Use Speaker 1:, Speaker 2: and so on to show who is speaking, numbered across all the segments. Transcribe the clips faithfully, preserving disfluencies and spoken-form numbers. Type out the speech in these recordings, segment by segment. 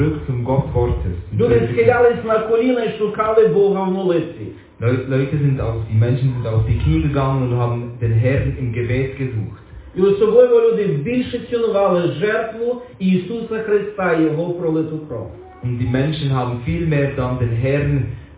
Speaker 1: zurück zum Gott Wortes.
Speaker 2: Люди схилялись на коліна і шукали Бога в молитві.
Speaker 1: Leute sind auf, die Menschen sind auf die Knie gegangen und haben den Herrn im Gebet gesucht.
Speaker 2: І особливо люди більше цінували жертву Ісуса Христа і Його пролиту кров.
Speaker 1: Und die Menschen haben viel mehr dann den Herrn,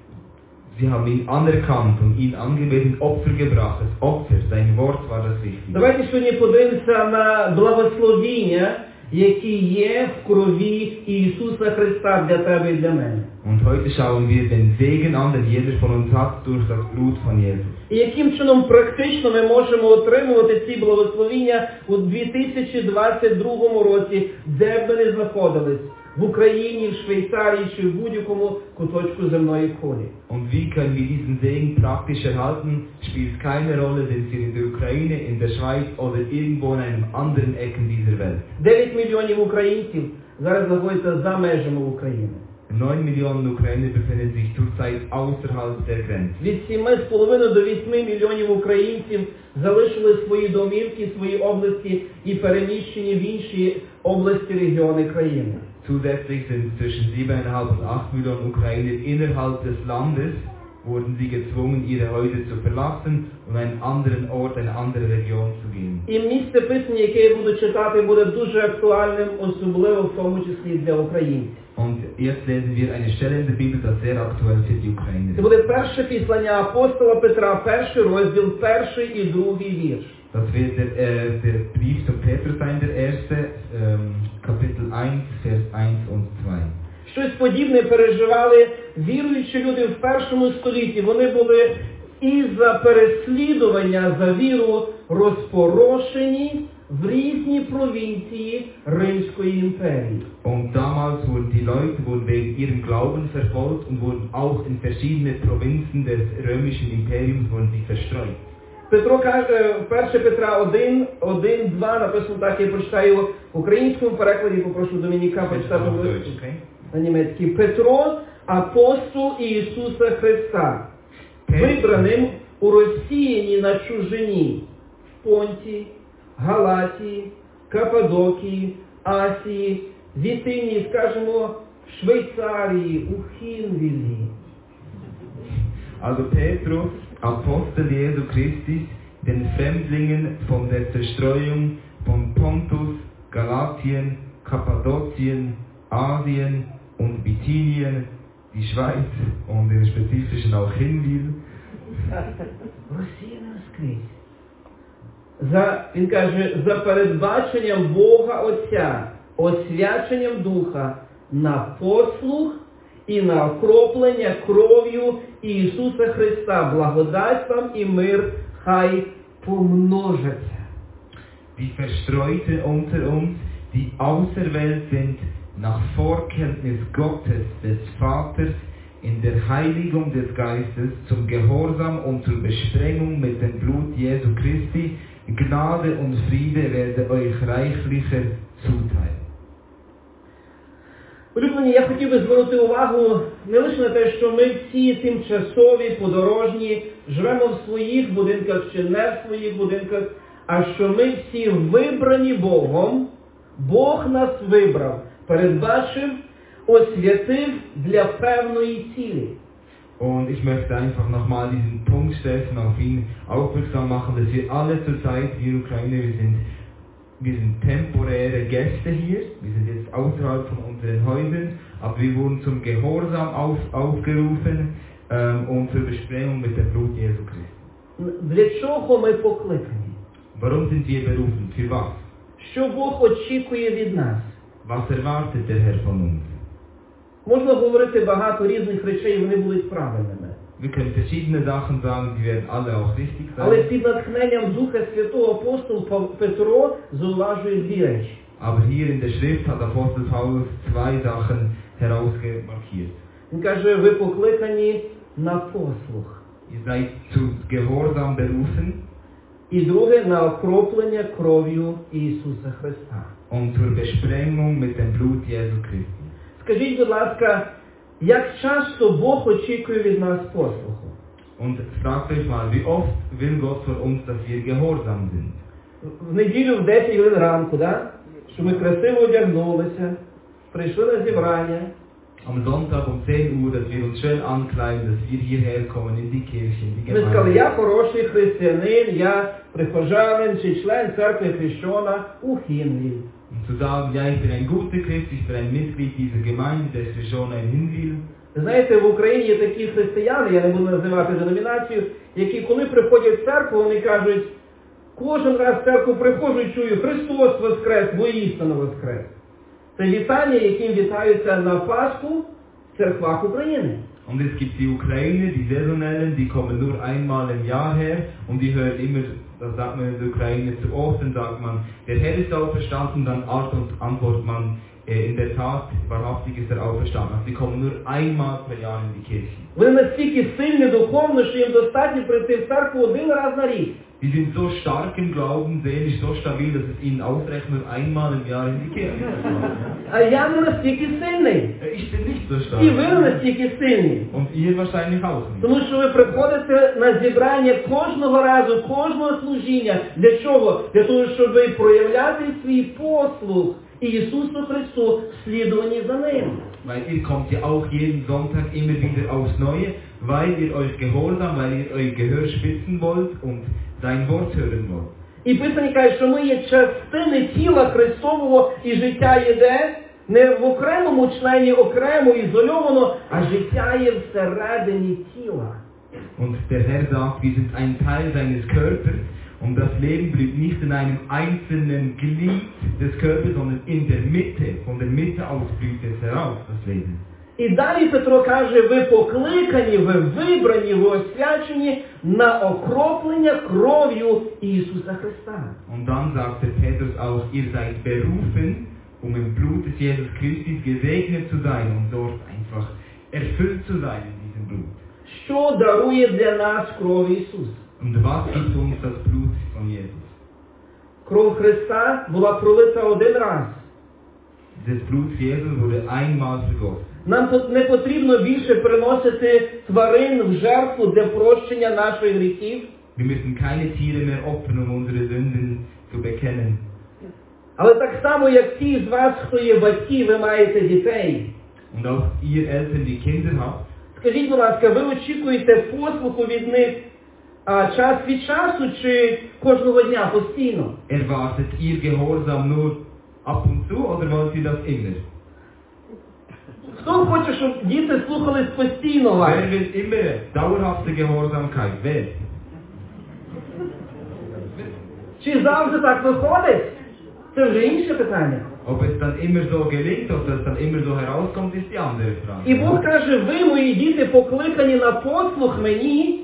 Speaker 1: sie haben ihn anerkannt und ihn angebetet, Opfer gebracht. Das Opfer, sein Wort war das Wichtige.
Speaker 2: Давайте сьогодні подивимося на благословіння, які є в крові Ісуса Христа для тебе і для мене.
Speaker 1: Und heute schauen wir den Segen an, den jeder von uns hat durch das Blut von Jesus.
Speaker 2: І яким чином практично ми можемо отримувати ці благословіння у дві тисячі двадцять другому році, де б ми не знаходились, в Україні, в Швейцарії чи в будь-якому куточку земної кулі.
Speaker 1: Und wie können wir diesen Segen praktisch erhalten, spielt keine Rolle, sind sie in der Ukraine, in der Schweiz oder irgendwo in einem anderen Ecken dieser Welt.
Speaker 2: дев'ять мільйонів українців зараз знаходяться за межами України.
Speaker 1: neun Millionen Ukrainer befinden sich zurzeit außerhalb der Grenze.
Speaker 2: Від семи з половиною до восьми мільйонів українців залишили свої домівки, свої області і переміщені в інші області, регіони країни.
Speaker 1: Zusätzlich sind zwischen sieben Komma fünf und acht Millionen Ukrainer innerhalb des Landes, wurden sie gezwungen, ihre Häuser zu verlassen und einen anderen Ort, eine andere Region zu gehen.
Speaker 2: І місце писання, яке я буду читати, буде дуже актуальним, особливо в тому числі для українців.
Speaker 1: Und jetzt lesen wir eine Stelle in der Bibel, das sehr aktuell für die Ukrainer
Speaker 2: Це
Speaker 1: ist.
Speaker 2: буде перше післання апостола Петра, перший розділ, перший і другий вірш.
Speaker 1: Das wird der, äh, der Brief zum Petrus sein, der erste, ähm, Kapitel eins, Vers eins und zwei.
Speaker 2: Щось подібне переживали віруючі люди в першому столітті. Вони були і за переслідування за віру розпорошені в різні провінції Римської імперії.
Speaker 1: Und damals wurden die Leute wurden wegen ihrem Glauben verfolgt und wurden auch in verschiedene Provinzen des römischen Imperiums wurden sie verstreut.
Speaker 2: Петро каже, перше Петра один, один, два, написано так, я прочитаю в українському перекладі, попрошу Домініка почитати на німецький. Петро, апостол Ісуса Христа, вибраним у розсіянні на чужині в Понті, Галатії, Каппадокії, Асії, Вітині, скажімо, в Швейцарії, у Хінвілі.
Speaker 1: Also Petrus, Apostel Jesu Christi, den Fremdlingen von der Zerstreuung von Pontus, Galatien, Kappadokien, Asien und Bithynien, die Schweiz und im Spezifischen auch Hinwil.
Speaker 2: Розсіяно скрізь. За, він каже, за передбаченням Бога Отця, освяченням Духа, на послух і на окроплення кров'ю Ісуса Христа, благодать вам і мир хай помножаться.
Speaker 1: Die Verstreuten unter uns, die auserwählt sind, nach Vorkenntnis Gottes, des Vaters, in der Heiligung des Geistes, zum Gehorsam und zur Besprengung mit dem Blut Jesu Christi, Gnade und Friede werde euch reichlicher zuteilen.
Speaker 2: Улюблені, я хотів би звернути увагу не лише на те, що ми всі тимчасові, подорожні, живемо в своїх будинках чи не в своїх будинках, а що ми всі вибрані Богом, Бог нас вибрав, передбачив, освятив для певної цілі.
Speaker 1: Und ich möchte einfach nochmal diesen Punkt stellen, auf ihn aufmerksam machen, dass wir alle zurzeit, wir Ukrainer, wir sind Wir sind temporäre Gäste hier, wir sind jetzt außerhalb von unseren Häusern, aber wir wurden zum Gehorsam auf, aufgerufen ähm, und zur Besprengung mit dem Blut Jesu Christi.
Speaker 2: Для чого ми покликані?
Speaker 1: Warum sind wir berufen? Für was?
Speaker 2: Що Бог очікує від нас?
Speaker 1: Was erwartet der Herr von uns?
Speaker 2: Можна говорити багато різних речей, вони будуть правильними.
Speaker 1: Wir können verschiedene Sachen sagen, die werden alle auch richtig sein.
Speaker 2: Але під натхненням Духа Святого апостол Петро зауважує дві речі.
Speaker 1: Aber hier in der Schrift hat Apostel Paulus zwei Sachen herausgemarkiert.
Speaker 2: Він каже, ви покликані на послух.
Speaker 1: Ihr seid zu Gehorsam berufen.
Speaker 2: І друге, на окроплення кров'ю Ісуса Христа.
Speaker 1: Und zur Besprengung mit dem Blut Jesu Christi.
Speaker 2: Скажіть, будь ласка, як часто Бог очікує від нас послуху?
Speaker 1: Und fragt euch mal, wie oft will Gott von uns, dass wir gehorsam sind?
Speaker 2: В неділю в десять годин ранку, да? Що ми красиво одягнулися, прийшли на зібрання,
Speaker 1: am Sonntag um zehn Uhr, dass wir uns schön ankleiden, dass wir hierher kommen in die Kirche, in die
Speaker 2: ми сказали,
Speaker 1: Gemeinde.
Speaker 2: я хороший християнин, я прихожанин чи член церкви хрещена у Хінвіль.
Speaker 1: Um zu sagen, ja, ich bin ein guter Christ, ich bin ein Mitglied dieser Gemeinde, der Shoshone in Hinwil.
Speaker 2: Знаєте, в Україні є такі християни, я не буду називати деномінацію, які коли приходять в церкву, вони кажуть, кожен раз в церкву приходжу і чую, Христос воскрес, воістину воскрес. Це вітання, яким вітаються на Пасху в церквах України.
Speaker 1: Und es gibt die Ukrainer, die Saisonellen, die kommen nur einmal im Jahr her und die hören immer, das sagt man in der Ukraine, zu Ostern sagt man, der Herr ist auferstanden, dann antwortet man, äh, in der Tat, wahrhaftig ist er auferstanden. Also die kommen nur einmal per Jahr in die Kirche.
Speaker 2: Вони настільки сильні духовно, що їм достатньо прийти в церкву один раз на рік.
Speaker 1: Die sind so stark im Glauben, seelisch so stabil, dass es ihnen ausreicht, nur einmal im Jahr in die Kirche zu kommen.
Speaker 2: А я не настільки сильний.
Speaker 1: Ich bin nicht so
Speaker 2: І ви
Speaker 1: stark.
Speaker 2: не настільки сильні.
Speaker 1: Und ihr wahrscheinlich auch nicht.
Speaker 2: Тому що ви приходите на зібрання кожного разу, кожного служіння. Для чого? Для того, щоб проявляти свій послух Ісусу Христу в слідуванні за Ним.
Speaker 1: Weil ihr kommt ja auch jeden Sonntag immer wieder aufs Neue, weil ihr euch gehorsam, weil ihr euer Gehör spitzen wollt und sein Wort hören wollt.
Speaker 2: І Писання каже, що ми є частини тіла Христового, і життя йде не в окремому члені, окремо, ізольовано, а життя є всередині тіла.
Speaker 1: Und der Herr sagt, wir sind ein Teil seines Körpers und das Leben blüht nicht in einem einzelnen Glied des Körpers, sondern in der Mitte, von der Mitte aus blüht es heraus, das Leben.
Speaker 2: І далі Петро каже, ви покликані, ви вибрані, ви освячені на окроплення кров'ю Ісуса Христа.
Speaker 1: Und dann sagt der Petrus auch, ihr seid berufen, um im Blut des Jesus Christi gesegnet zu sein und dort einfach erfüllt zu sein in diesem Blut.
Speaker 2: Що дарує для нас кров Ісуса?
Speaker 1: Und was gibt uns das Blut von Jesus?
Speaker 2: Кров Христа була пролита один раз.
Speaker 1: Das Blut Jesus wurde einmal vergossen.
Speaker 2: Нам тут не потрібно більше приносити тварин в жертву для прощення наших гріхів.
Speaker 1: Wir müssen keine Tiere mehr opfern, um unsere Sünden zu bekennen.
Speaker 2: Але так само, як ті з вас, хто є батьки, ви маєте дітей.
Speaker 1: Und auch ihr Eltern, die Kinder habt,
Speaker 2: Скажіть, будь ласка, ви очікуєте послуху від них а, час від часу чи кожного дня постійно?
Speaker 1: erwartet ihr Gehorsam nur ab und zu oder wollt ihr das immer?
Speaker 2: Хто хоче, щоб діти слухались постійно вас?
Speaker 1: Wer will immer dauerhafte Gehorsamkeit? Wer?
Speaker 2: Чи завжди так виходить? Це вже інше питання.
Speaker 1: Ob es dann immer so gelingt, ob das dann immer so herauskommt, ist die andere Frage.
Speaker 2: І Бог каже, ви, мої діти, покликані на послух мені,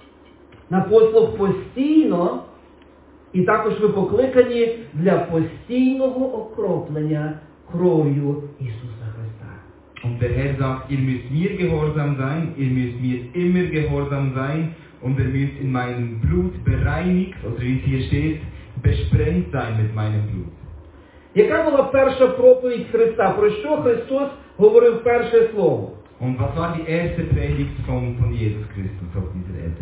Speaker 2: на послух постійно, і також ви покликані для постійного окроплення кров'ю Ісуса Христа.
Speaker 1: Und der Herr sagt, ihr müsst mir gehorsam sein, ihr müsst mir immer gehorsam sein und ihr müsst in meinem Blut bereinigt, oder wie es hier steht, besprengt sein mit meinem Blut.
Speaker 2: Яка була перша проповідь Христа? Про що Христос говорив перше слово?
Speaker 1: Und was war die erste Predigt von, von Jesus Christus auf dieser Erde?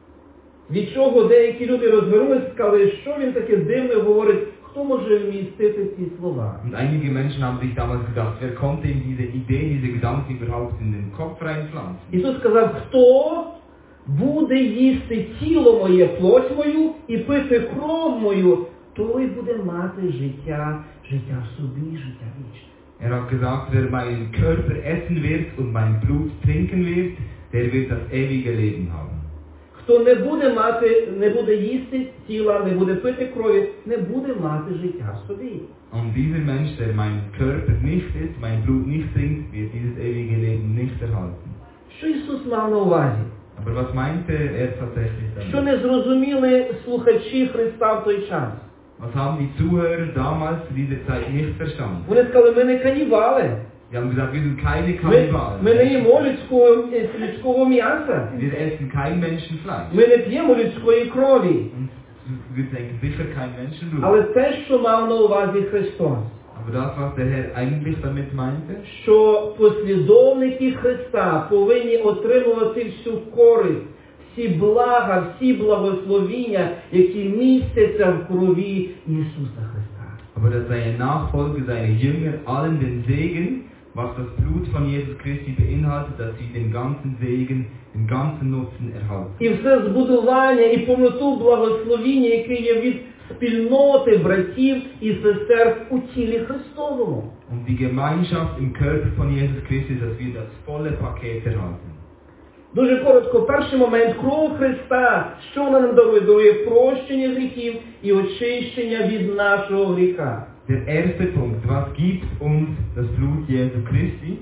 Speaker 2: Від чого деякі люди розвернулися і сказали, що він таке дивне говорить, хто може вмістити ці слова?
Speaker 1: Und einige Menschen haben sich damals gedacht, wer konnte ihm diese Idee, diese Gedanken überhaupt in den Kopf reinpflanzen?
Speaker 2: Ісус сказав, хто буде їсти тіло моє, плоть мою, і пити кров мою, той буде мати життя, життя в собі, життя вічне.
Speaker 1: Er hat gesagt, wer meinen Körper essen wird und mein Blut trinken wird, der wird das ewige Leben haben.
Speaker 2: Хто не буде мати, не буде їсти тіла, не буде пити крові, не буде мати життя в собі.
Speaker 1: Und dieser Mensch, der meinen Körper nicht isst, mein Blut nicht trinkt, wird dieses ewige Leben nicht erhalten.
Speaker 2: Що Ісус мав на увазі?
Speaker 1: Aber was meinte er tatsächlich
Speaker 2: Що
Speaker 1: damit?
Speaker 2: не зрозуміли слухачі Христа в той час?
Speaker 1: Was haben die Zuhörer damals zu dieser Zeit nicht verstanden?
Speaker 2: Вони сказали, ми не канібали.
Speaker 1: Sie haben gesagt, wir sind keine
Speaker 2: Ми,
Speaker 1: Kannibalen.
Speaker 2: ми не їмо людського, людського м'яса.
Speaker 1: Wir essen kein Menschenfleisch.
Speaker 2: Ми не п'ємо людської крові.
Speaker 1: Und wir trinken sicher kein Menschenblut.
Speaker 2: Але те, що мав на увазі Христос,
Speaker 1: Aber das, was der Herr eigentlich damit meinte,
Speaker 2: що послідовники Христа повинні отримувати всю користь, всі блага, всі благословіння, які містяться в крові Ісуса Христа.
Speaker 1: aber aber dass seine Nachfolger, seine Jünger, allen den Segen, was das Blut von Jesus Christi beinhaltet, dass sie den ganzen Segen, den ganzen Nutzen erhalten.
Speaker 2: І все збудування і повноту благословіння, яке є від спільноти братів і сестер у тілі Христовому.
Speaker 1: Und die Gemeinschaft im Körper von Jesus Christus, dass wir das volle Paket erhalten.
Speaker 2: Дуже коротко, перший момент, кров Христа, що вона нам дарує? Дарує прощення гріхів і очищення від нашого гріха.
Speaker 1: Der erste Punkt, was gibt uns das Blut Jesu Christi?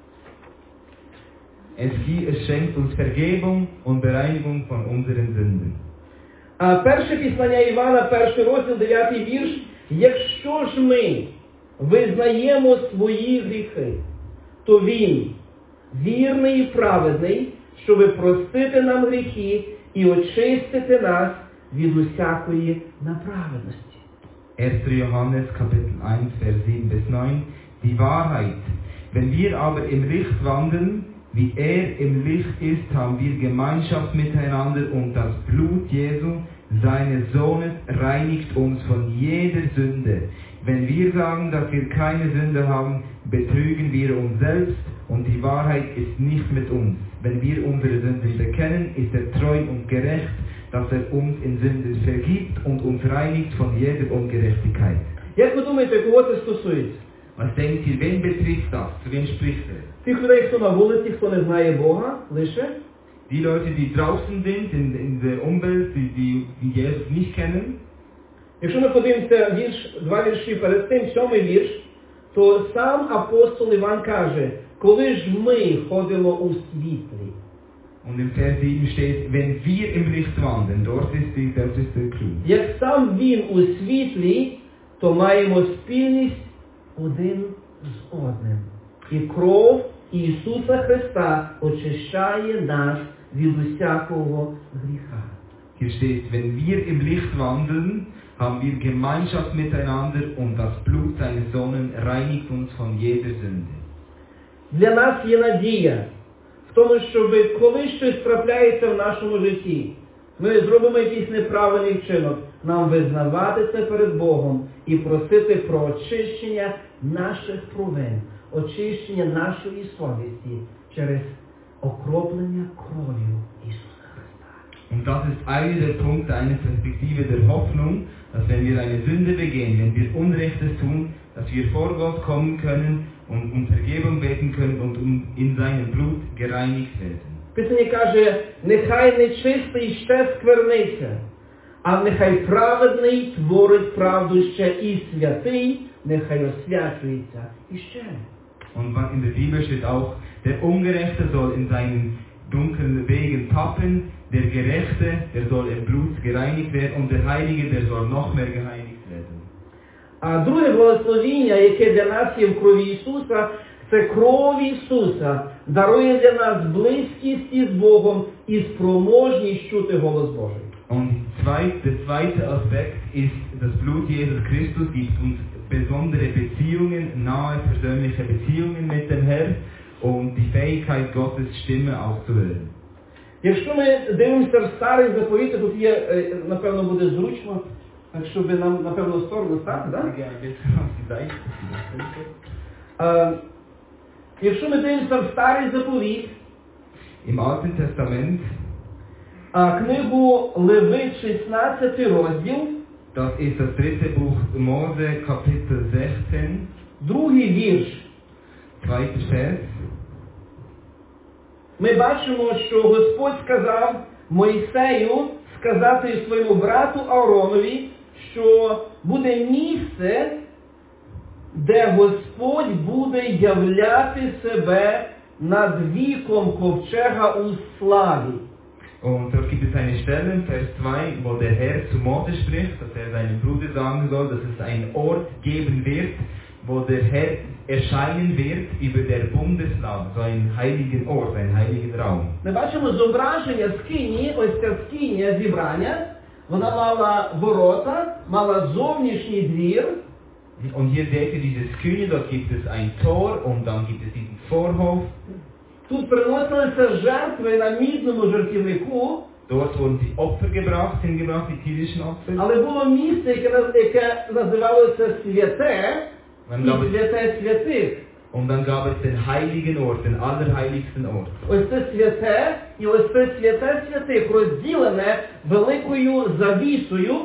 Speaker 1: Es, gibt, es schenkt uns Vergebung und Bereinigung von unseren Sünden.
Speaker 2: А перше післання Івана, перший розділ, дев'ятий вірш. Якщо ж ми визнаємо свої гріхи, то Він вірний і праведний, щоб простити нам гріхи і очистити нас від усякої неправедності.
Speaker 1: erster Johannes Kapitel eins, Vers sieben bis neun. Die Wahrheit. Wenn wir aber im Licht wandeln, wie er im Licht ist, haben wir Gemeinschaft miteinander und das Blut Jesu, seines Sohnes, reinigt uns von jeder Sünde. Wenn wir sagen, dass wir keine Sünde haben, betrügen wir uns selbst und die Wahrheit ist nicht mit uns. Wenn wir unsere Sünden bekennen, ist er treu und gerecht, dass er uns in Sünden vergibt und uns reinigt von jeder Ungerechtigkeit.
Speaker 2: Як ви думаєте, кого це стосується?
Speaker 1: Was denkt ihr, wen betrifft das? Zu wem spricht er?
Speaker 2: Тих людей, хто на вулиці, хто не знає Бога, lише.
Speaker 1: Die Leute, die draußen sind, in, in der Umwelt, die, die, die Jesus nicht kennen.
Speaker 2: Якщо ми подивимося вірш, два вірші перед тим, сьомий вірш, то сам апостол Іван каже, коли ж ми ходимо у світлі.
Speaker 1: Und im Vers sieben steht, wenn wir im Licht wandeln, dort ist, die, dort ist der Clou.
Speaker 2: Як сам він у світлі, то маємо спільність один з одним. І кров Ісуса Христа очищає нас від усякого гріха.
Speaker 1: Hier steht, wenn wir im Licht wandeln, haben wir Gemeinschaft miteinander und das Blut seines Sohnes reinigt uns von jeder Sünde.
Speaker 2: Для нас є надія в тому, щоб коли щось трапляється в нашому житті, ми зробимо якийсь неправильний вчинок, нам визнавати це перед Богом і просити про очищення наших провин, очищення нашої совісті через окроплення кров'ю Ісуса Христа.
Speaker 1: Und das ist einer der Punkte, eine Perspektive der Hoffnung, dass wenn wir eine Sünde begehen, wenn wir Unrechtes tun, dass wir vor Gott kommen können und um Vergebung beten können und in seinem Blut gereinigt werden.
Speaker 2: Писання каже, нехай нечистий ще скверниться, а нехай праведний творить правду ще, і святий нехай освячується іще.
Speaker 1: Und in der Bibel steht auch, der Ungerechte soll in seinen dunklen Wegen tappen, der Gerechte, der soll im Blut gereinigt werden und der Heilige, der soll noch mehr gereinigt werden.
Speaker 2: А друге благословіння, яке для нас є в крові Ісуса, це кров Ісуса дарує для нас близькість із Богом і спроможність чути голос Божий.
Speaker 1: Und der zweite Aspekt ist, das Blut Jesus Christus gibt uns besondere Beziehungen, nahe persönliche Beziehungen mit dem Herrn und die Fähigkeit, Gottes Stimme auch zu hören.
Speaker 2: Якщо ми дивимося в старий заповіт, тут є, напевно, буде зручно, так щоб нам, напевно, в сторону стати, так? Да? Якщо ми дивимося в старий заповіт,
Speaker 1: Im Alten Testament,
Speaker 2: книгу Левит, шістнадцятий розділ,
Speaker 1: das ist das dritte Buch Mose, Kapitel sechzehn,
Speaker 2: другий вірш,
Speaker 1: zweiter Vers,
Speaker 2: ми бачимо, що Господь сказав Мойсею сказати своєму брату Ааронові, що буде місце, де Господь буде являти себе над віком ковчега у славі.
Speaker 1: Und dort gibt es eine Stelle, Vers zwei, wo der Herr zu Mose spricht, dass er seinem Bruder sagen soll, dass es einen Ort geben wird, wo der Herr erscheinen wird über der Bundeslaub, so einen heiligen Ort, einen heiligen Raum.
Speaker 2: Ми бачимо зображення скині, ось ця скиня зібрання, вона мала ворота, мала зовнішній двір.
Speaker 1: Und hier seht ihr diese Sküne, dort gibt es ein Tor und dann gibt es diesen Vorhof.
Speaker 2: Тут приносилися жертви на мідному жертівнику.
Speaker 1: Dort wurden die Opfer gebracht, hingebracht, die tierischen Opfer.
Speaker 2: Але було місце, яке, наз- яке називалося святе,
Speaker 1: Dann
Speaker 2: і
Speaker 1: gab es,
Speaker 2: святе святих.
Speaker 1: und dann gab es den heiligen Ort, den allerheiligsten Ort.
Speaker 2: Ось це святе, і ось це святе святих розділене великою завісою.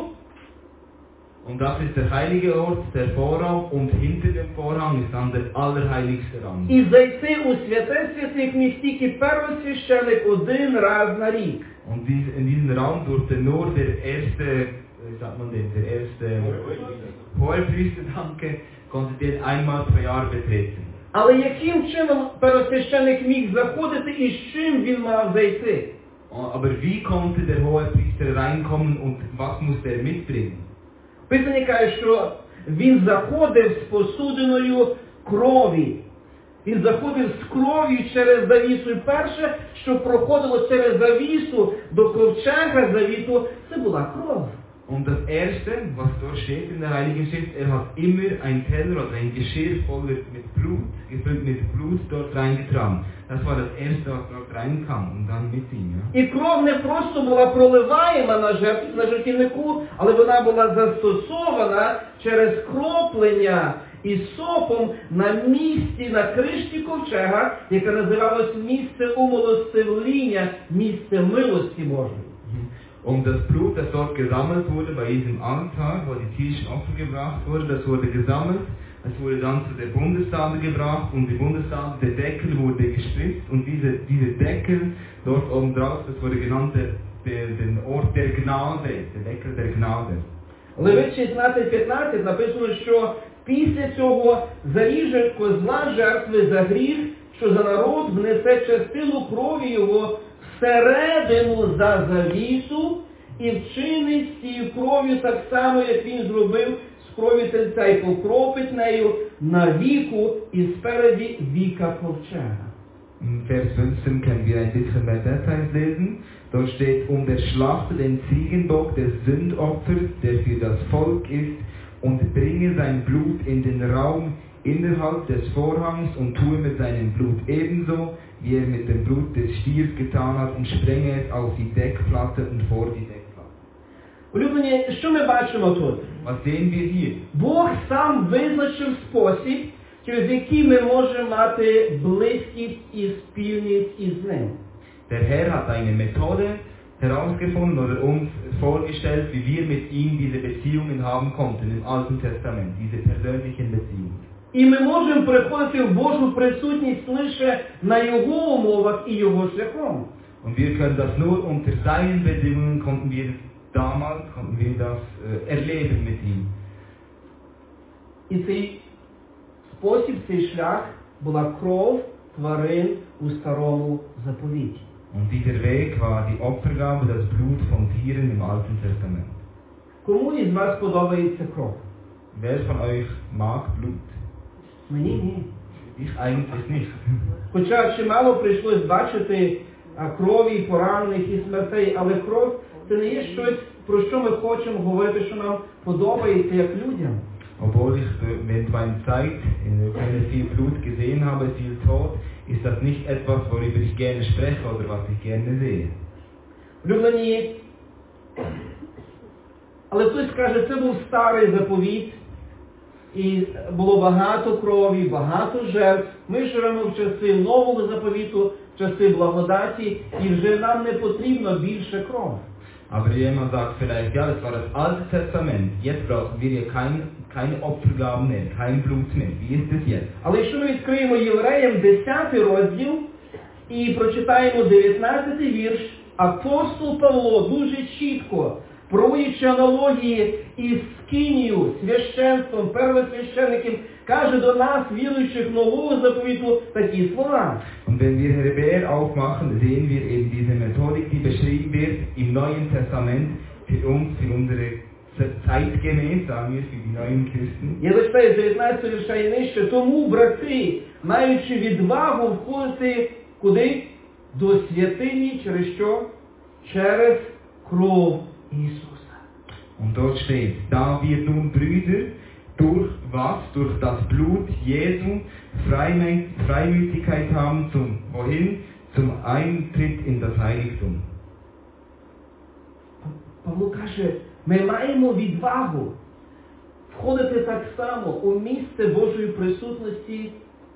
Speaker 1: Und das ist der heilige Ort, der Vorraum, und hinter dem Vorhang ist dann der allerheiligste Raum.
Speaker 2: І зайти у святе святих міг тільки первосвященик один раз на рік.
Speaker 1: Und dies, in diesen Raum durfte nur der erste, wie sagt man den, der erste Hohepriester, danke, konnte den einmal pro Jahr betreten.
Speaker 2: Але яким чином первосвященик міг заходити і з чим він мав зайти?
Speaker 1: Aber wie konnte der Hohepriester reinkommen und was musste er mitbringen?
Speaker 2: Писання каже, що він заходив з посудиною крові. Він заходив з кров'ю через завісу. І перше, що проходило через завісу до ковчега завіту, це була кров.
Speaker 1: Und das erste, was dort steht in der Heiligen Schrift, er hat immer ein Teller oder ein Geschirr voll mit Blut, gefüllt mit Blut dort reingetragen. Das war das erste, was dort reinkam und dann mit ihm. Ja.
Speaker 2: І кров не просто була проливаєма на жертв, на жертівнику, але вона була застосована через кроплення і сопом на місці, на кришці ковчега, яке називалось місце умилостивління, місце милості Божої.
Speaker 1: Und das Blut, das dort gesammelt wurde bei diesem Altar, wo die tierischen Opfer gebracht wurden, das wurde gesammelt, es wurde dann zu der Bundestade gebracht und die Bundestade, der Deckel wurde gespritzt und diese, diese Deckel dort oben drauf, das wurde genannt der, der, den Ort der Gnade, der Deckel der Gnade.
Speaker 2: Левит шістнадцять п'ятнадцять написано, що після цього заріже козла жертви за гріх, що за народ внесе частину крові його всередину за завісу і вчинить з цією кров'ю так само, як він зробив з кров'ю тельця, і покропить нею на віку і спереді віка ковчега.
Speaker 1: In Vers fünfzehn können wir ein bisschen mehr Details lesen. Dort steht, um der Schlachter den Ziegenbock des Sündopfers, der für das Volk ist, und bringe sein Blut in den Raum innerhalb des Vorhangs und tue mit seinem Blut ebenso, wie er mit dem Blut des Stiers getan hat, und sprenge es auf die Deckplatte und vor die Deckplatte.
Speaker 2: Улюблені, що ми бачимо тут?
Speaker 1: Was sehen wir hier?
Speaker 2: Бог сам визначив спосіб, через який ми можемо мати близькість і спільність із ним.
Speaker 1: Der Herr hat eine Methode herausgefunden oder uns vorgestellt, wie wir mit ihm diese Beziehungen haben konnten im Alten Testament, diese persönlichen Beziehungen.
Speaker 2: І ми можемо приходити в Божу присутність лише на Його умовах і Його шляхом.
Speaker 1: Und wir können das nur unter seinen Bedingungen, konnten wir damals, konnten wir das äh, erleben mit ihm.
Speaker 2: І цей спосіб, цей шлях була кров тварин у Старому Заповіті.
Speaker 1: Und dieser Weg war die Opfergabe, das Blut von Tieren im Alten Testament.
Speaker 2: Кому із вас подобається кров?
Speaker 1: Wer von euch mag Blut?
Speaker 2: Мені ні.
Speaker 1: Ich eigentlich nicht.
Speaker 2: Хоча чимало прийшлось бачити а, крові, поранених і смертей, але кров це не є щось, про що ми хочемо говорити, що нам подобається як людям.
Speaker 1: Obwohl ich während meiner Zeit in der Ukraine viel Blut gesehen habe, viel Tod, ist das nicht etwas, worüber ich gerne spreche oder was ich gerne sehe.
Speaker 2: Улюблені, але хтось каже, це був старий заповіт, і було багато крові, багато жертв. Ми живемо в часи нового заповіту, в часи благодаті, і вже нам не потрібно більше кров.
Speaker 1: Aber jemand sagt vielleicht, ja, das war das Alte Testament, jetzt brauchen wir hier kein, keine Opfergaben mehr, kein Blut mehr. Wie ist es jetzt?
Speaker 2: Але якщо ми відкриємо Євреям десятий розділ і прочитаємо дев'ятнадцятий вірш, апостол Павло дуже чітко, проводячи аналогії із скинію, священством, первосвященником, каже до нас, віруючих нового заповіту, такі слова.
Speaker 1: Und wenn wir Hebräer aufmachen, sehen wir eben diese Methodik, die beschrieben wird im Neuen Testament für uns, für unsere zeitgemäß, sagen wir, für die neuen Christen.
Speaker 2: Я зачитаю з дев'ятнадцятого вірша і нижче. Тому, брати, маючи відвагу входити куди? До святині, через що? Через кров Ісуса.
Speaker 1: Und dort steht, da wir nun Brüder, durch was? Durch das Blut Jesu Freimütigkeit haben zum, wohin? Zum Eintritt in das Heiligtum.
Speaker 2: Павло каже, ми маємо відвагу входити так само у місце Божої присутності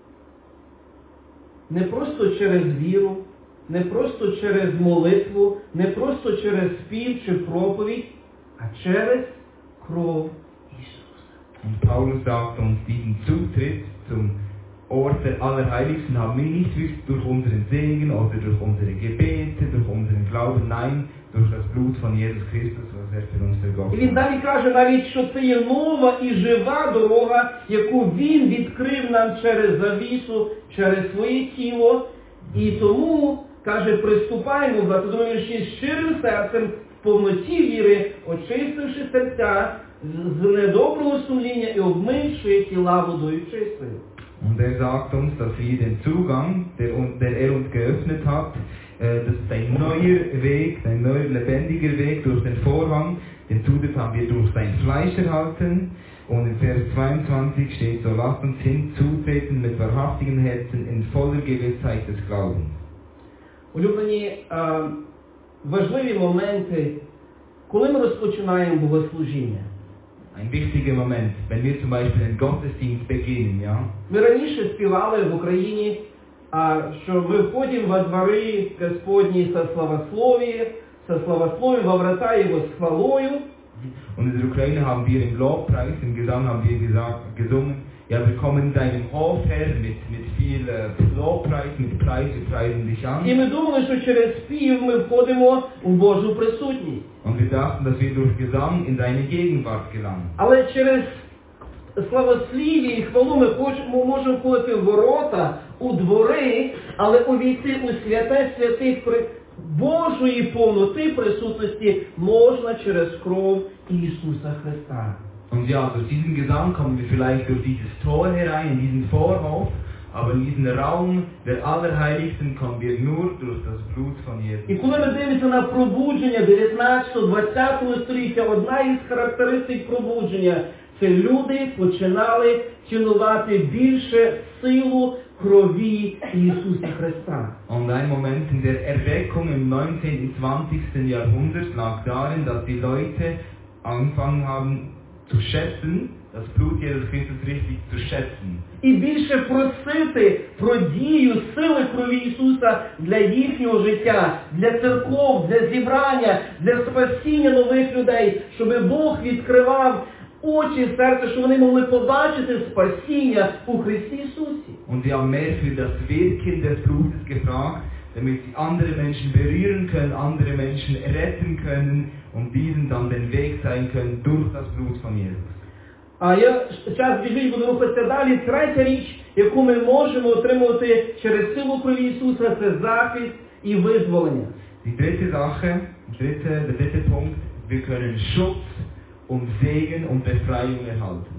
Speaker 2: не просто через віру, не просто через молитву, не просто через спів чи проповідь, а через кров Ісуса.
Speaker 1: Und Paulus sagt uns, diesen Zutritt zum Ort der Allerheiligsten haben wir nicht durch unseren Segen oder durch unsere Gebete, durch unseren Glauben, nein, durch das Blut von Jesus Christus, was er für uns vergossen
Speaker 2: І він далі каже навіть, що це є нова і жива дорога, яку він відкрив нам через завісу, через своє тіло. І тому, каже, приступаємо в двадцять другому вірші з щирим серцем, в повноті віри, очистивши серця з недоброго сумління і обмивши тіла водою чистою.
Speaker 1: Und er sagt uns, dass wir den Zugang, der, der er uns geöffnet hat, äh, das ist ein neuer Weg, ein neuer lebendiger Weg durch den Vorhang. Den Zutritt haben wir durch sein Fleisch erhalten. Und in Vers zweiundzwanzig steht so, lasst uns hinzutreten mit wahrhaftigen Herzen in voller Gewissheit des Glaubens.
Speaker 2: Улюблені, важливі моменти, коли ми розпочинаємо богослужіння.
Speaker 1: Ein wichtiger Moment, wenn wir zum Beispiel den Gottesdienst beginnen, ja?
Speaker 2: Ми раніше співали в Україні, що ми входимо во двори Господні со славословие, со славословием во врата Его с хвалою.
Speaker 1: Und in der Ukraine haben wir im Lobpreis, im Gesang haben wir gesagt, gesungen, ja, wir kommen in deinem Hof her mit, mit viel äh, Lobpreis, mit Preis, wir preisen dich an.
Speaker 2: І ми думали, що через спів ми входимо в Божу присутність.
Speaker 1: Und wir dachten, dass wir durch Gesang in deine Gegenwart gelangen.
Speaker 2: Але через славослів'я і хвалу ми хочемо, можемо входити в ворота, у двори, але увійти у святе святих при Божої повноти присутності можна через кров Ісуса Христа.
Speaker 1: Und ja, durch diesen Gesang kommen wir vielleicht durch dieses Tor herein, in diesen Vorhof, aber in diesen Raum der Allerheiligsten kommen wir nur durch das Blut von Jesus.
Speaker 2: І коли ми дивимося на пробудження дев'ятнадцятого-двадцятого століття, одна із характеристик пробудження – це люди починали цінувати більше силу крові Ісуса Христа.
Speaker 1: Und ein Moment in der Erweckung im neunzehnten und zwanzigsten Jahrhundert lag darin, dass die Leute angefangen haben zu schätzen, das Blut Jesus Christus richtig zu schätzen.
Speaker 2: І більше просити про дію сили крові Ісуса для їхнього життя, для церков, для зібрання, для спасіння нових людей, щоб Бог відкривав очі серця, щоб вони могли побачити спасіння у Христі Ісусі.
Speaker 1: Und sie haben mehr für das Wirken des Blutes gefragt, damit sie andere Menschen berühren können, andere Menschen retten können und diesen dann den Weg sein können durch das Blut von Jesus.
Speaker 2: А я час біжить, буду рухатися далі. Третя річ, яку ми можемо отримувати через силу крові Ісуса, це захист і визволення.
Speaker 1: Die dritte Sache, dritte, der dritte Punkt, wir können Schutz und Segen und Befreiung erhalten.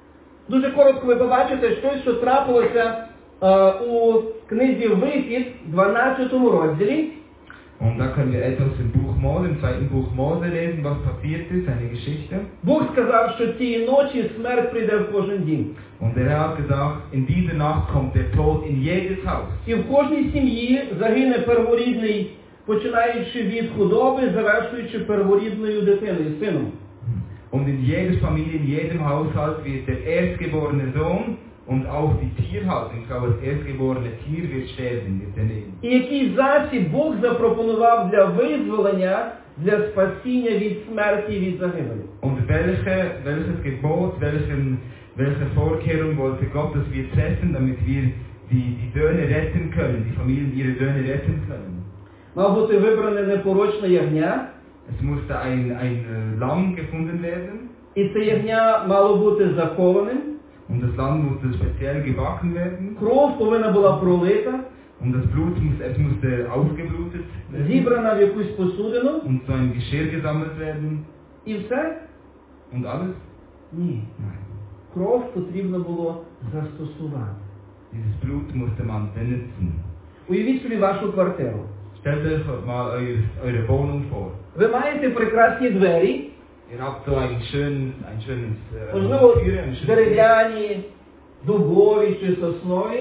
Speaker 2: Дуже коротко ви побачите щось, що трапилося е, у книзі Вихід, дванадцятому розділі.
Speaker 1: Und da können wir etwas im Buch Mose, im zweiten Buch Mose lesen, was passiert ist, eine Geschichte.
Speaker 2: Бог сказав, що цієї ночі смерть прийде в кожен дім.
Speaker 1: Und er hat gesagt, in dieser Nacht kommt der Tod in jedes Haus.
Speaker 2: І в кожній сім'ї загине перворідний, починаючи від худоби, завершуючи перворідною дитиною, сином.
Speaker 1: Und in jeder Familie, in jedem Haushalt wird der erstgeborene Sohn und auch die Tierhaltung, ich glaube, das erstgeborene Tier wird sterben, wird er nehmen.
Speaker 2: І який засіб Бог запропонував для визволення, для спасіння від смерті, від загибелі.
Speaker 1: Und welche, welches Gebot, welchen, welche Vorkehrung wollte Gott, dass wir treffen, damit wir die, die Söhne retten können, die Familien ihre Söhne retten können?
Speaker 2: Мав бути вибране непорочне ягня.
Speaker 1: Es musste ein, ein Lamm gefunden werden.
Speaker 2: І це ягня мало бути закованим.
Speaker 1: Und das Lamm musste speziell gebacken werden.
Speaker 2: Кров повинна була пролита.
Speaker 1: Und das Blut musste, es musste ausgeblutet werden.
Speaker 2: Зібрана в якусь посудину.
Speaker 1: Und so ein Geschirr gesammelt werden.
Speaker 2: І все?
Speaker 1: Und alles?
Speaker 2: Ні.
Speaker 1: Nein.
Speaker 2: Кров потрібно було застосувати.
Speaker 1: Dieses Blut musste man benutzen.
Speaker 2: Уявіть собі вашу квартиру.
Speaker 1: Stellt euch mal eure, eure Wohnung vor.
Speaker 2: Ви маєте прекрасні двері.
Speaker 1: Ihr habt so ein schönes, ein schönes, äh,
Speaker 2: Можливо,
Speaker 1: Türe, ein schönes
Speaker 2: дерев'яні, дубові чи соснові.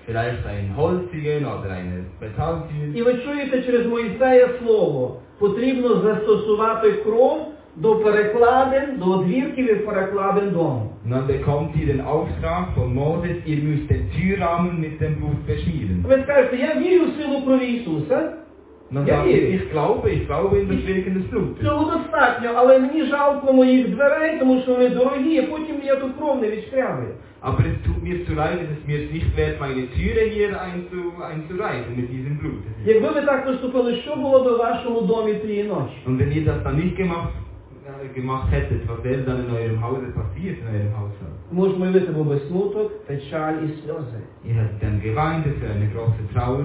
Speaker 1: vielleicht ein Holzigen oder eine Metalltür.
Speaker 2: І ви чуєте через Мойсея слово, потрібно застосувати кров до перекладин, до одвірків і перекладин дому.
Speaker 1: Und dann bekommt ihr den Auftrag von Moses, ihr müsst den Türrahmen mit dem Blut beschmieren.
Speaker 2: Ви скажете, я вірю в силу крові Ісуса.
Speaker 1: Und dann
Speaker 2: Ja,
Speaker 1: sagt ihr,
Speaker 2: ihr-
Speaker 1: ich glaube, ich glaube in das Wirken des Blutes.
Speaker 2: Цього достатньо, але мені жалко моїх дверей, тому що вони дорогі, а потім я ту кров не відшкрябую.
Speaker 1: Aber es tut mir zu leid, es ist mir nicht wert, meine Türe hier einzu, einzureißen mit diesem Blut. Das ist-
Speaker 2: Якби ви так поступили, що було би в вашому домі тієї ночі?
Speaker 1: Und wenn ihr das dann nicht gemacht, äh, gemacht hättet, was wäre dann in eurem Hause passiert, in eurem Haushalt?
Speaker 2: Можемо уявити, був би смуток, печаль і сльози.
Speaker 1: Ihr hättet dann geweint, es wäre eine große Trauer.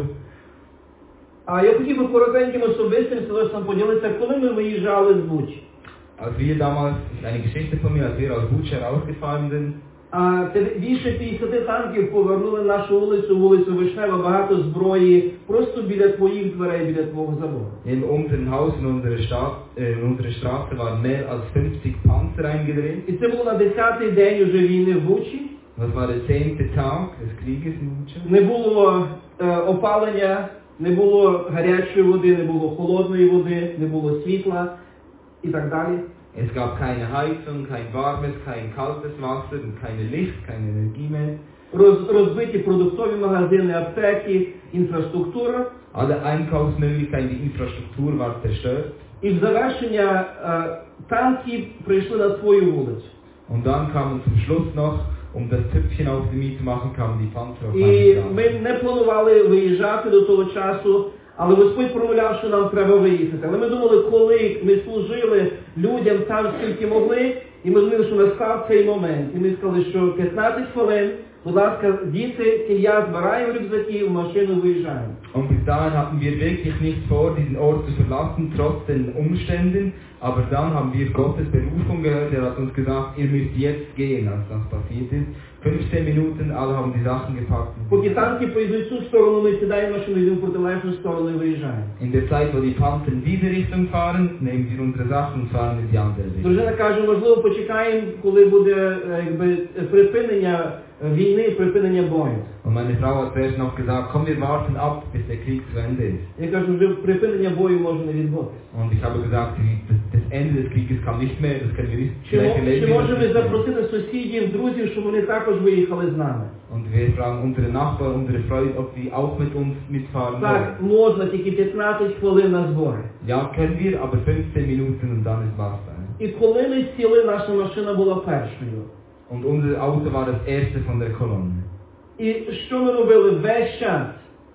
Speaker 2: А я хотів би коротеньким особистим свідоцтвом поділитися, коли ми виїжджали з Бучі.
Speaker 1: Als wir damals, das ist eine Geschichte von mir, als wir aus Bucha rausgefahren sind,
Speaker 2: А п'ят- більше п'ятдесят танків повернули нашу вулицю, вулицю Вишнева, багато зброї, просто біля твоїх дверей, біля твого забору.
Speaker 1: in unseren Haus, in unsere, Stadt, äh, in unsere Straße waren mehr als fünfzig Panzer eingedreht.
Speaker 2: І це було на десятий день уже війни в Бучі.
Speaker 1: Das war der zehnte Tag des Krieges in Bucha.
Speaker 2: Не було е, опалення, не було гарячої води, не було холодної води, не було світла і так далі.
Speaker 1: Es gab keine Heizung, kein warmes, kein kaltes Wasser und keine Licht, keine Energie mehr.
Speaker 2: Роз, розбиті продуктові магазини, аптеки, інфраструктура.
Speaker 1: Alle Einkaufsmöglichkeiten, die Infrastruktur war zerstört.
Speaker 2: І в завершення е, танки прийшли на твою вулицю.
Speaker 1: Und dann kamen zum Schluss noch, um das Tüpfchen auf die Miete zu machen, kamen die Panzer auf
Speaker 2: І
Speaker 1: meine
Speaker 2: ми
Speaker 1: Straße.
Speaker 2: не планували виїжджати до того часу, але Господь промовляв, що нам треба виїхати. Але ми думали, коли ми служили людям там, скільки могли, і ми знали, що настав цей момент. І ми сказали, що п'ятнадцять хвилин, будь ласка, діти, сім'я, збираємо рюкзаки, в машину виїжджаємо.
Speaker 1: Und bis dahin hatten wir wirklich nicht vor, diesen Ort zu verlassen, trotz den Umständen. Aber dann haben wir Gottes Berufung gehört. Er hat uns gesagt, ihr müsst jetzt gehen, als das passiert ist. fünfzehn Minuten, alle haben die Sachen gepackt.
Speaker 2: Поки танки поїдуть в цю сторону, ми сідаємо в машину, йдемо в протилежну сторону і виїжджаємо.
Speaker 1: In der Zeit, wo die Panzer in diese Richtung fahren, nehmen wir unsere Sachen und fahren in die andere Richtung.
Speaker 2: Дружина каже, можливо, почекаємо, коли буде е, якби, припинення війни, припинення бою.
Speaker 1: Und meine Frau hat zuerst noch gesagt, komm, wir warten ab, bis der Krieg zu Ende ist.
Speaker 2: Я кажу, вже припинення бою може не відбутися.
Speaker 1: Und ich habe gesagt, die- das, das Ende des Krieges kam nicht mehr, das können wir nicht
Speaker 2: Чи,
Speaker 1: vielleicht
Speaker 2: мо-
Speaker 1: erleben.
Speaker 2: чи
Speaker 1: wir das
Speaker 2: можемо
Speaker 1: nicht mehr.
Speaker 2: запросити сусідів, друзів, щоб вони також виїхали з нами?
Speaker 1: Und wir fragen unsere Nachbarn, unsere Freunde, ob die auch mit uns mitfahren wollen.
Speaker 2: Так, можна, тільки п'ятнадцять хвилин на збори.
Speaker 1: Ja, können wir, aber fünfzehn Minuten und dann ist Wasser.
Speaker 2: І коли ми сіли, наша машина була першою.
Speaker 1: Und unser Auto war das erste von der Kolonne.
Speaker 2: І що ми робили весь час?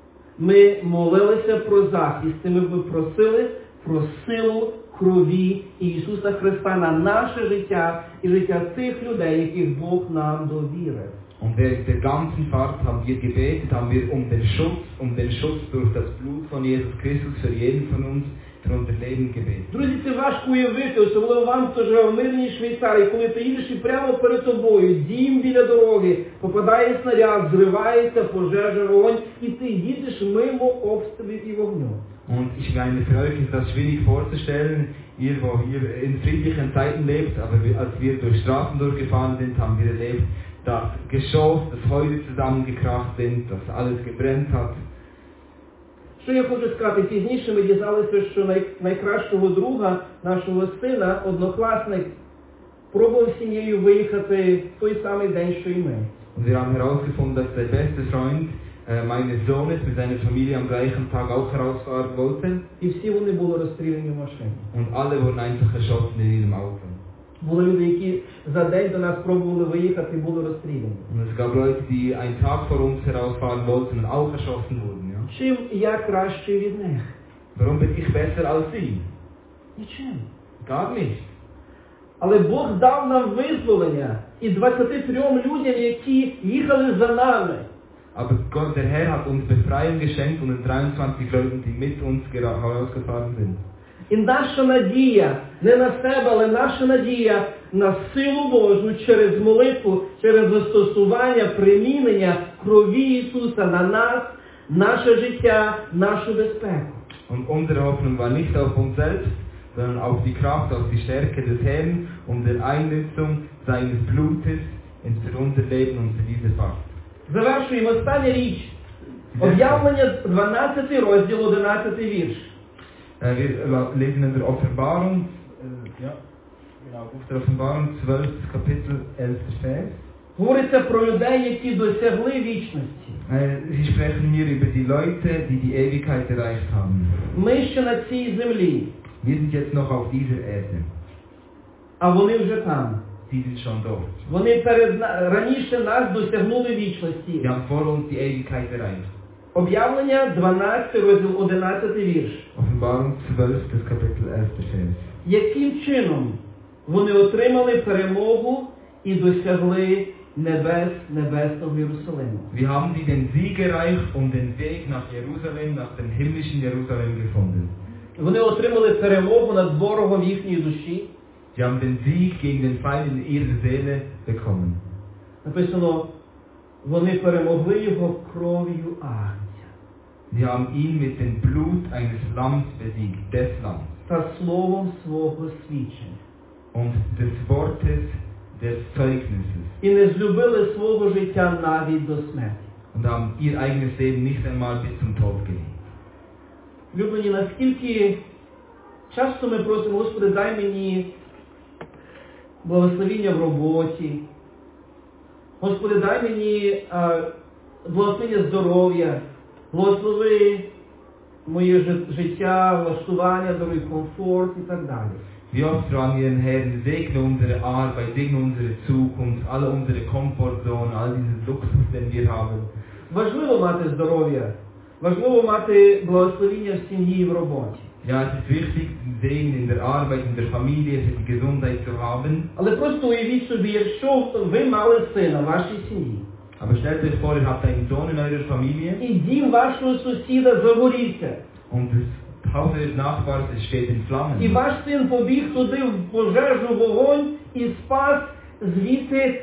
Speaker 2: Ми молилися про захист, і ми просили про силу крові Ісуса Христа на наше життя і життя тих людей, яких Бог нам довірив.
Speaker 1: Und während der ganzen Fahrt haben wir gebetet, haben wir um den Schutz, um den Schutz durch das Blut von Jesus Christus für jeden von uns, für unser Leben gebetet.
Speaker 2: Друзі, це важко уявити, особливо вам, хто живе в мирній Швейцарії, коли ти їдеш і прямо перед тобою, дім біля дороги, попадає снаряд, зривається пожежа, вогонь, і ти їдеш мимо обстрілів і вогню.
Speaker 1: Und ich meine, für euch ist das schwierig vorzustellen, ihr, wo hier in friedlichen Zeiten lebt, aber wir, als wir durch Straßen durchgefahren sind, haben wir erlebt, dass Geschoss, dass Häuser zusammengekracht sind, dass alles gebrennt hat.
Speaker 2: Що я хочу сказати, пізніше ми дізналися, що най, найкращого друга нашого сина, однокласник, пробував з сім'єю виїхати в той самий день, що і ми.
Speaker 1: Und wir haben herausgefunden, dass der beste Freund äh, meines Sohnes mit seiner Familie am gleichen Tag auch herausfahren wollte.
Speaker 2: І всі вони були розстріляні в машині.
Speaker 1: Und alle wurden einfach erschossen in ihrem Auto.
Speaker 2: Були люди, які за день до нас пробували виїхати і були розстріляні.
Speaker 1: Und es gab Leute, die einen Tag vor uns herausfahren wollten und auch erschossen wurden. Ja?
Speaker 2: Чим я кращий від них?
Speaker 1: Warum bin ich besser als sie?
Speaker 2: Нічим.
Speaker 1: Gar nicht.
Speaker 2: Але Бог дав нам визволення і двадцяти трьом людям, які їхали за нами.
Speaker 1: Aber Gott, der Herr hat uns Befreiung geschenkt und den dreiundzwanzig Leuten, die mit uns herausgefahren sind.
Speaker 2: І наша надія, не на себе, але наша надія на силу Божу через молитву, через застосування, примінення крові Ісуса на нас, наше життя, нашу безпеку.
Speaker 1: Und unsere Hoffnung war nicht auf uns selbst, sondern auf die Kraft, auf die Stärke des Herrn und der Einnutzung seines Blutes für unser Leben und für diese Fahrt.
Speaker 2: Завершуємо. Остання річ, Об'явлення дванадцятий розділ, одинадцятий вірш.
Speaker 1: Wir lesen in der Offenbarung, ja, genau, Buch der Offenbarung, zwölftes Kapitel, elfter Vers.
Speaker 2: Говориться про людей, які досягли вічності.
Speaker 1: Sie sprechen hier über die Leute, die die Ewigkeit erreicht haben.
Speaker 2: Ми ще на цій землі.
Speaker 1: Wir sind jetzt noch auf dieser Erde.
Speaker 2: А вони вже там.
Speaker 1: Sie sind schon dort.
Speaker 2: Вони перед раніше нас досягнули вічності.
Speaker 1: Sie haben vor uns die Ewigkeit erreicht.
Speaker 2: Об'явлення дванадцятий розділ, одинадцятий вірш.
Speaker 1: Offenbarung zwölftes Kapitel, elfter Vers.
Speaker 2: Яким чином вони отримали перемогу і досягли небес, небесного Єрусалиму?
Speaker 1: Wie haben sie den Sieg erreicht und den Weg nach Jerusalem, nach dem himmlischen Jerusalem gefunden?
Speaker 2: Вони отримали перемогу над ворогом їхньої душі.
Speaker 1: Sie haben den Sieg gegen den Feind in ihrer Seele bekommen.
Speaker 2: Написано, вони перемогли його кров'ю агнця.
Speaker 1: Sie haben ihn mit dem Blut eines Lamms besiegt, des Lamms.
Speaker 2: Та словом свого свідчення.
Speaker 1: Und des Wortes des Zeugnisses.
Speaker 2: І не злюбили свого життя навіть до смерті.
Speaker 1: Und haben ihr eigenes Leben nicht einmal bis zum Tod gelegt.
Speaker 2: Люблені, наскільки часто ми просимо, Господи, дай мені благословіння в роботі. Господи, дай мені а, благословення здоров'я, благослови моє життя, влаштування, даруй комфорт і так далі.
Speaker 1: Wie oft fragen wir den Herrn, segne unsere Arbeit, segne unsere Zukunft, alle unsere Komfortzone, all diesen Luxus, den wir haben.
Speaker 2: Важливо мати здоров'я, важливо мати благословіння в сім'ї і в роботі.
Speaker 1: Ja, es ist wichtig, den Segen in der Arbeit, in der Familie, für die Gesundheit zu haben.
Speaker 2: Але просто уявіть собі, якщо ви мали сина в вашій сім'ї.
Speaker 1: Aber stellt euch vor, ihr habt einen Sohn in eurer Familie.
Speaker 2: І дім вашого сусіда загорівся.
Speaker 1: Und das Haus eures Nachbars steht in Flammen.
Speaker 2: І ваш син побіг туди в пожежу, вогонь і спас звідти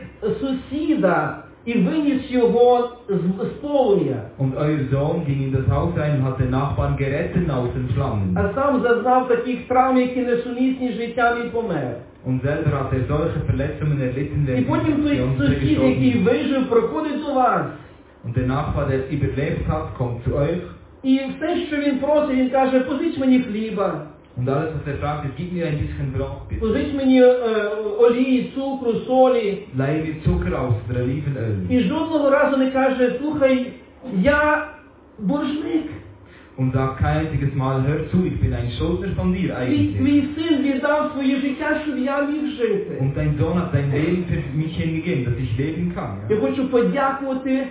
Speaker 2: сусіда і виніс його з, з полум'я.
Speaker 1: Und euer Sohn ging in das Haus rein und hat den Nachbarn gerettet aus den Flammen.
Speaker 2: А сам зазнав таких травм, які несумісні з життям, і помер.
Speaker 1: Und selber hat er solche Verletzungen erlitten,
Speaker 2: І потім той сусід, який вижив, приходить до вас.
Speaker 1: Und der Nachbar, der überlebt hat, kommt zu euch.
Speaker 2: І все, що він просить, він каже, позич мені хліба.
Speaker 1: Und alles, was er fragt, ist, gib mir ein bisschen Brot, bitte.
Speaker 2: Позич мені е, олії, цукру, солі.
Speaker 1: Leih mir Zucker aus oder Olivenöl.
Speaker 2: І жодного разу не каже, слухай, я боржник.
Speaker 1: Und sagt kein einziges Mal, hör zu, ich bin ein Schuldner von dir eigentlich.
Speaker 2: Мій син віддав своє життя, щоб я міг жити.
Speaker 1: Und dein Sohn hat sein Leben für mich hingegeben, dass ich leben kann. Ja?
Speaker 2: Я хочу подякувати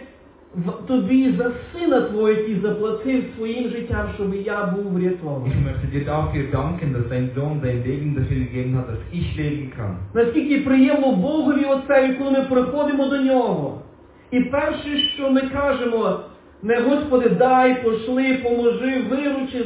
Speaker 2: тобі за сина твого, який заплатив своїм життям, щоб я був врятований.
Speaker 1: Ich möchte dir dafür danken, dass dein Sohn sein Leben dafür gegeben hat, dass ich leben kann.
Speaker 2: Наскільки приємно Богові Отцеві, коли ми приходимо до Нього. І перше, що ми кажемо, не Господи, дай, пошли, поможи, виручи,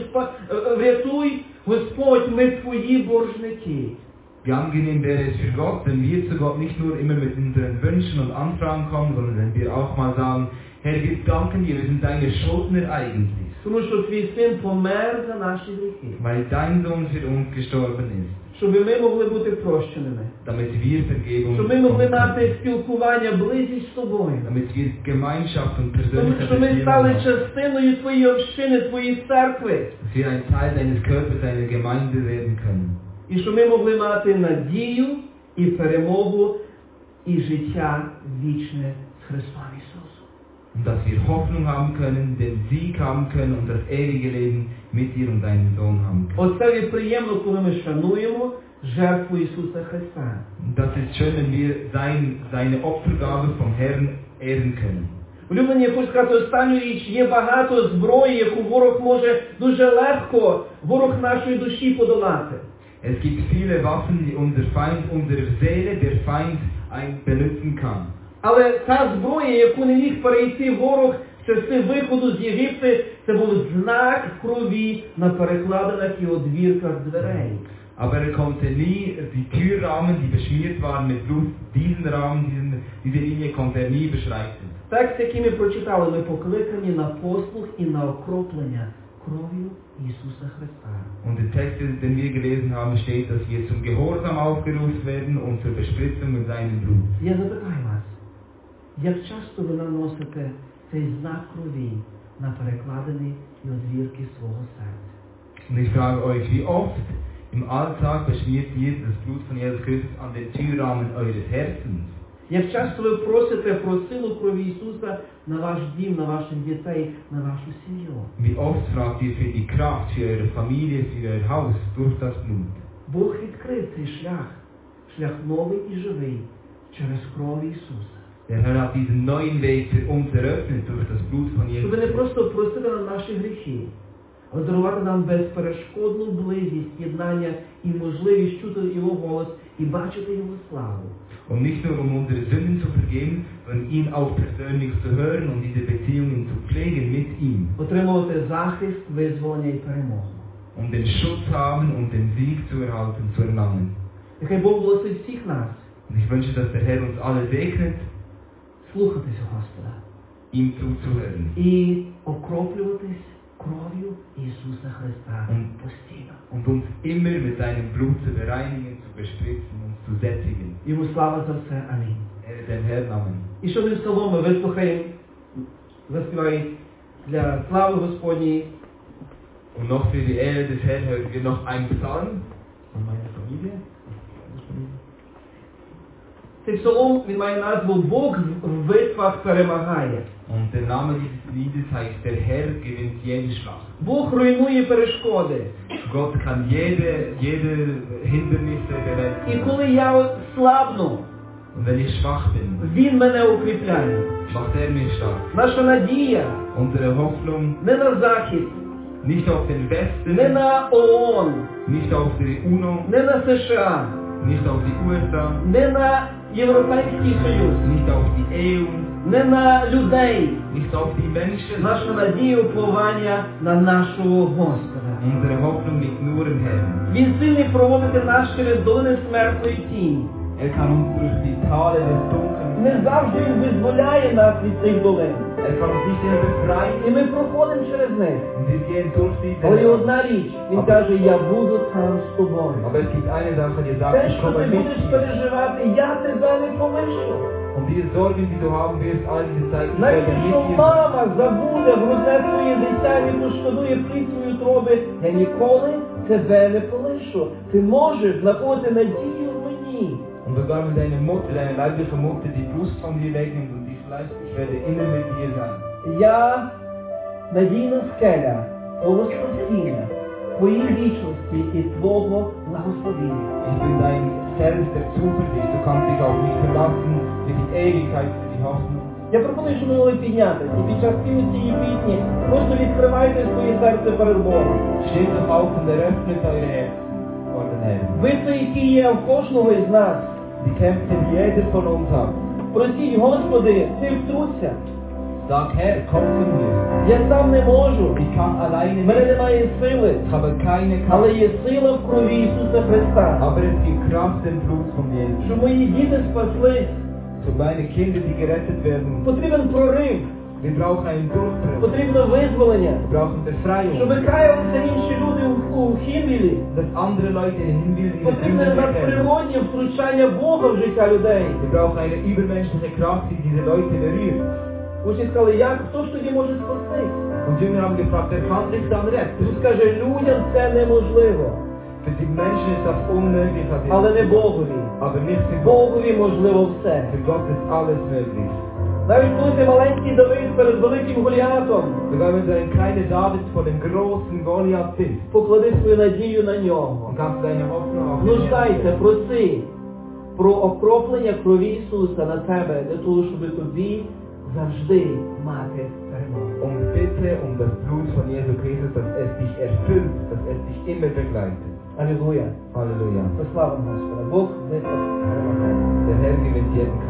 Speaker 2: врятуй, Господь, ми Твої боржники.
Speaker 1: Wie angenehm wäre es für Gott, wenn wir zu Gott nicht nur immer mit unseren Wünschen und Anfragen kommen, sondern wenn wir auch mal sagen, Herr, wir danken dir, wir sind deine Schuldner eigentlich.
Speaker 2: Тому що Твій син помер за наші гріхи.
Speaker 1: Weil dein Sohn für uns gestorben ist.
Speaker 2: Щоб ми могли бути прощеними.
Speaker 1: Damit wir Vergebung
Speaker 2: Щоб ми могли мати спілкування, близість з Тобою.
Speaker 1: Damit wir Gemeinschaft und persönliche
Speaker 2: Щоб ми
Speaker 1: Beziehung
Speaker 2: стали
Speaker 1: haben.
Speaker 2: частиною Твоєї общини, Твоєї церкви.
Speaker 1: Dass wir ein Teil deines Körpers, deiner Gemeinde werden können.
Speaker 2: І щоб ми могли мати надію і перемогу і життя вічне з Христом Ісусом.
Speaker 1: Und dass wir Hoffnung haben können, den Sieg haben können und das ewige Leben mit dir und deinem Sohn haben können.
Speaker 2: Оце приємно, коли ми шануємо жертву Ісуса Христа.
Speaker 1: Das ist schön, wenn wir sein, seine Opfergabe vom Herrn ehren können.
Speaker 2: Улюблені, я хочу сказати останню річ, є багато зброї, яку ворог може дуже легко, ворог нашої душі подолати.
Speaker 1: Es gibt viele Waffen, die unser Feind, unsere Seele, der Feind, ein benutzen kann.
Speaker 2: Але та зброя, яку не міг перейти ворог в часи виходу з Єгипта, це був знак крові на перекладинах і одвірках дверей.
Speaker 1: Aber er konnte nie die Türrahmen, die beschmiert waren mit Blut, diesen Rahmen, diesen, diese Linie konnte er nie beschreiten.
Speaker 2: Текст, який ми прочитали, ми покликані на послух і на окроплення кров'ю Ісуса Христа.
Speaker 1: Und im Text, den wir gelesen haben, steht, dass wir zum Gehorsam aufgerufen werden und zur Bespritzung mit seinem Blut.
Speaker 2: Я запитаю вас, як часто ви наносите цей знак крові на перекладини і одвірки свого серця.
Speaker 1: Und ich frage euch, wie oft im Alltag beschmiert ihr das Blut von Jesus Christus an den Türrahmen eures Herzens?
Speaker 2: Як часто ви просите про силу крові Ісуса на ваш дім, на ваших дітей, на вашу сім'ю?
Speaker 1: Wie oft fragt ihr für die Kraft, für eure Familie, für euer Haus durch das Blut?
Speaker 2: Бог відкрив цей шлях, шлях новий і живий, через кров Ісуса.
Speaker 1: Der Herr hat diesen neuen Weg für uns eröffnet durch das Blut von Jesus.
Speaker 2: Щоб не просто простити нам наші гріхи, але дарувати нам безперешкодну близість, єднання і можливість чути Його голос і бачити Його славу.
Speaker 1: Und nicht nur um unsere Sünden zu vergeben, sondern ihn auch persönlich zu hören und diese Beziehungen zu pflegen mit ihm.
Speaker 2: Отримувати захист, визволення і перемогу.
Speaker 1: Um den Schutz haben und den Sieg zu erhalten, zu erlangen.
Speaker 2: Нехай Бог благословить всіх нас.
Speaker 1: Und ich wünsche, dass der Herr uns alle segnet,
Speaker 2: слухатись Господа.
Speaker 1: ihm zuzuhören.
Speaker 2: І окроплюватись кров'ю Ісуса Христа
Speaker 1: Und,
Speaker 2: постійно.
Speaker 1: und uns immer mit seinem Blut zu bereinigen, zu bespritzen und zu sättigen.
Speaker 2: Йому слава за все. Амінь.
Speaker 1: Er den Herrn Amen.
Speaker 2: І що ми псалом ми вислухаємо, заспівають для слави Господній.
Speaker 1: Und noch für die Ehre des Herrn hören wir noch einen Psalm von meiner Familie.
Speaker 2: Цей псалом, він має назву «Бог в битвах перемагає».
Speaker 1: Und der Name dieses Liedes heißt Der Herr gewinnt jeden Schlacht.
Speaker 2: Бог руйнує перешкоди.
Speaker 1: Gott kann jede, jede Hindernisse der Welt
Speaker 2: І коли я от слабну,
Speaker 1: Und wenn ich schwach bin,
Speaker 2: Він мене укріпляє.
Speaker 1: macht er mich stark.
Speaker 2: Наша надія
Speaker 1: Unsere Hoffnung
Speaker 2: не на Захід,
Speaker 1: nicht auf den Westen,
Speaker 2: не на ООН,
Speaker 1: nicht auf die UNO,
Speaker 2: не на США,
Speaker 1: nicht auf die U S A,
Speaker 2: не на Європейський Союз,
Speaker 1: nicht auf die E U,
Speaker 2: не на людей.
Speaker 1: nicht auf die Menschen.
Speaker 2: Наша надія уповання на нашого Господа.
Speaker 1: Unsere Hoffnung liegt nur im Herrn.
Speaker 2: Він сильний проводити нас через долини смертної тіні.
Speaker 1: Er kann uns durch die Tale des Dunkels,
Speaker 2: Не завжди Він визволяє нас від цих долин.
Speaker 1: er kann uns nicht immer befreien.
Speaker 2: І ми проходимо через них.
Speaker 1: Und wir gehen durch
Speaker 2: Але є
Speaker 1: diese.
Speaker 2: одна річ, Він каже, я буду там з тобою.
Speaker 1: Aber es gibt eine Sache, die sagt,
Speaker 2: Те,
Speaker 1: ich
Speaker 2: що ти
Speaker 1: komme mit
Speaker 2: будеш
Speaker 1: dir.
Speaker 2: переживати, я тебе не полишу.
Speaker 1: Und diese Sorgen, die du haben wirst, all diese Zeit, ich
Speaker 2: Навіть
Speaker 1: werde
Speaker 2: якщо
Speaker 1: mit dir.
Speaker 2: мама забуде грудне твоє дитя, і пошкодує плід свої утроби, я ніколи тебе не полишу. Ти можеш знаходити надію в мені.
Speaker 1: Und sogar wenn deine Mutter, deine leibliche Mutter die Brust von dir wegnimmt und dich schleift, ich werde immer mit dir sein.
Speaker 2: Я надійна скеля, твого спасіння, твоїй вічності і твого благословіння.
Speaker 1: Ich bin dein Fels der Zuversicht, du kannst dich auf mich verlassen, für die Ewigkeit, für die Hoffnung.
Speaker 2: Я пропоную, щоб ми могли піднятися і під час співу цієї пісні просто відкривайте своє серце перед Богом.
Speaker 1: Steht doch auf und eröffnet eure Herzen vor den Herrn.
Speaker 2: Битви, які є в кожного із нас,
Speaker 1: Die Kämpfe, die jeder von uns hat.
Speaker 2: просіть, Господи, Ти втруться.
Speaker 1: Sag, Herr, komm zu mir.
Speaker 2: Я сам не можу.
Speaker 1: Ich kann alleine
Speaker 2: В мене
Speaker 1: nicht.
Speaker 2: немає сили,
Speaker 1: Ich habe keine
Speaker 2: але
Speaker 1: Kraft.
Speaker 2: є сила в крові Ісуса Христа.
Speaker 1: Aber es gibt Kraft im Blut von Jesus.
Speaker 2: Щоб мої діти спаслись,
Speaker 1: Für meine Kinder, die gerettet werden.
Speaker 2: потрібен прорив,
Speaker 1: Wir brauchen einen Durchbruch.
Speaker 2: потрібно визволення.
Speaker 1: Wir brauchen Befreiung.
Speaker 2: Щоб каялися інші люди у, у Хімілі,
Speaker 1: Dass andere Leute in Himmel ihre
Speaker 2: потрібне
Speaker 1: Sünden bekennen.
Speaker 2: надприроднє втручання Бога в життя людей.
Speaker 1: Wir brauchen eine übermenschliche Kraft, die diese Leute berührt.
Speaker 2: Учні сказали, як, хто ж тоді може спастись?
Speaker 1: Und Jünger haben gefragt, wer kann sich dann retten?
Speaker 2: Ісус каже, людям це неможливо,
Speaker 1: Für die Menschen ist das unmöglich, hat er
Speaker 2: але не
Speaker 1: gesagt.
Speaker 2: Богові.
Speaker 1: Aber nicht für Gott.
Speaker 2: Богові можливо все.
Speaker 1: Für Gott ist alles möglich.
Speaker 2: Навіть коли ти маленький Давид перед великим Голіатом,
Speaker 1: Sogar wenn du ein kleiner David vor dem großen Goliath bist,
Speaker 2: поклади свою надію на нього.
Speaker 1: und kannst deine Hoffnung auf ihn
Speaker 2: Нуждайся,
Speaker 1: setzen.
Speaker 2: проси про окроплення крові Ісуса на тебе, для того, щоб тобі завжди мати перемогу.
Speaker 1: Und bitte um das Blut von Jesu Christus, dass es dich erfüllt, dass es dich immer begleitet.
Speaker 2: Алілуя.
Speaker 1: Halleluja.
Speaker 2: Прославимо Господа. Бог виправ перемагає.
Speaker 1: Der Herr gewinnt jeden Kampf.